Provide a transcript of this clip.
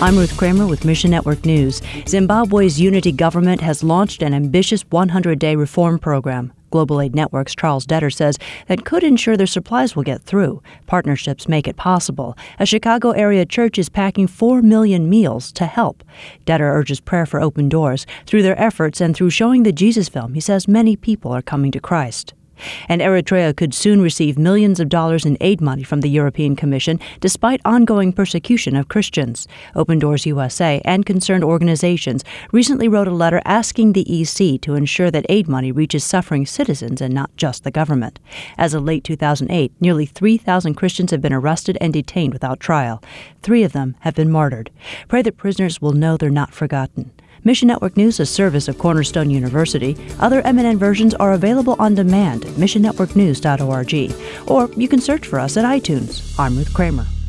I'm Ruth Kramer with Mission Network News. Zimbabwe's unity government has launched an ambitious 100-day reform program. Global Aid Network's Charles Detter says that could ensure their supplies will get through. Partnerships make it possible. A Chicago area church is packing 4 million meals to help. Detter urges prayer for open doors. Through their efforts and through showing the Jesus film, he says many people are coming to Christ. And Eritrea could soon receive millions of dollars in aid money from the European Commission, despite ongoing persecution of Christians. Open Doors USA and concerned organizations recently wrote a letter asking the EC to ensure that aid money reaches suffering citizens and not just the government. As of late 2008, nearly 3,000 Christians have been arrested and detained without trial. 3 of them have been martyred. Pray that prisoners will know they're not forgotten. Mission Network News, a service of Cornerstone University. Other MNN versions are available on demand at missionnetworknews.org. Or you can search for us at iTunes. I'm Ruth Kramer.